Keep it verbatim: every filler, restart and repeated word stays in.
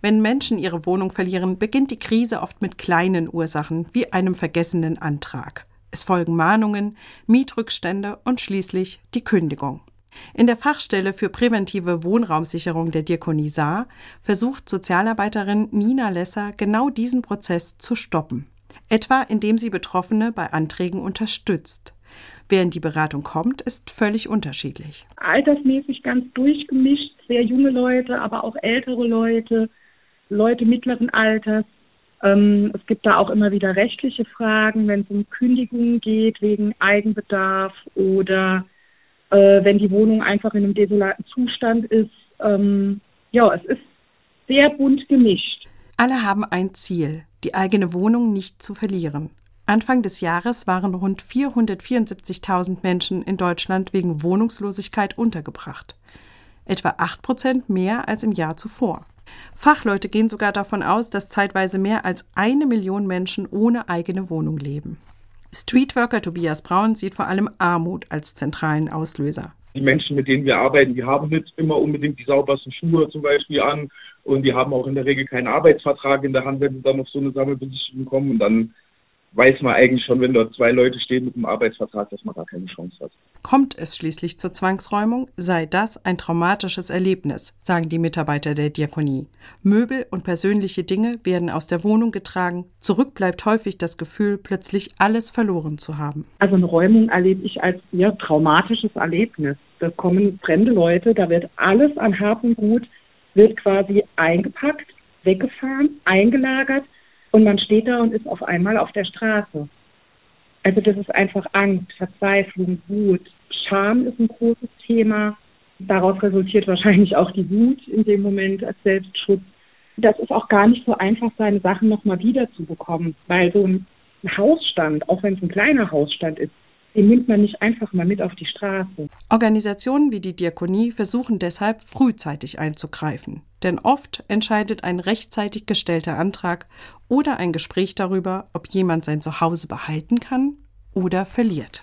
Wenn Menschen ihre Wohnung verlieren, beginnt die Krise oft mit kleinen Ursachen, wie einem vergessenen Antrag. Es folgen Mahnungen, Mietrückstände und schließlich die Kündigung. In der Fachstelle für präventive Wohnraumsicherung der Diakonie Saar versucht Sozialarbeiterin Nina Lesser genau diesen Prozess zu stoppen. Etwa indem sie Betroffene bei Anträgen unterstützt. Wer in die Beratung kommt, ist völlig unterschiedlich. Altersmäßig ganz durchgemischt, sehr junge Leute, aber auch ältere Leute, Leute mittleren Alters. Ähm, es gibt da auch immer wieder rechtliche Fragen, wenn es um Kündigungen geht wegen Eigenbedarf oder äh, wenn die Wohnung einfach in einem desolaten Zustand ist. Ähm, ja, es ist sehr bunt gemischt. Alle haben ein Ziel, die eigene Wohnung nicht zu verlieren. Anfang des Jahres waren rund vierhundertvierundsiebzigtausend Menschen in Deutschland wegen Wohnungslosigkeit untergebracht. Etwa acht Prozent mehr als im Jahr zuvor. Fachleute gehen sogar davon aus, dass zeitweise mehr als eine Million Menschen ohne eigene Wohnung leben. Streetworker Tobias Braun sieht vor allem Armut als zentralen Auslöser. Die Menschen, mit denen wir arbeiten, die haben nicht immer unbedingt die saubersten Schuhe zum Beispiel an und die haben auch in der Regel keinen Arbeitsvertrag in der Hand, wenn sie dann auf so eine Sammelbesichtigung kommen. Und dann weiß man eigentlich schon, wenn dort zwei Leute stehen mit einem Arbeitsvertrag, dass man da keine Chance hat. Kommt es schließlich zur Zwangsräumung, sei das ein traumatisches Erlebnis, sagen die Mitarbeiter der Diakonie. Möbel und persönliche Dinge werden aus der Wohnung getragen. Zurück bleibt häufig das Gefühl, plötzlich alles verloren zu haben. Also eine Räumung erlebe ich als ja, traumatisches Erlebnis. Da kommen fremde Leute, da wird alles an Hab und Gut, wird quasi eingepackt, weggefahren, eingelagert. Und man steht da und ist auf einmal auf der Straße. Also das ist einfach Angst, Verzweiflung, Wut. Scham ist ein großes Thema. Daraus resultiert wahrscheinlich auch die Wut in dem Moment als Selbstschutz. Das ist auch gar nicht so einfach, seine Sachen nochmal wiederzubekommen. Weil so ein Hausstand, auch wenn es ein kleiner Hausstand ist, den nimmt man nicht einfach mal mit auf die Straße. Organisationen wie die Diakonie versuchen deshalb frühzeitig einzugreifen. Denn oft entscheidet ein rechtzeitig gestellter Antrag oder ein Gespräch darüber, ob jemand sein Zuhause behalten kann oder verliert.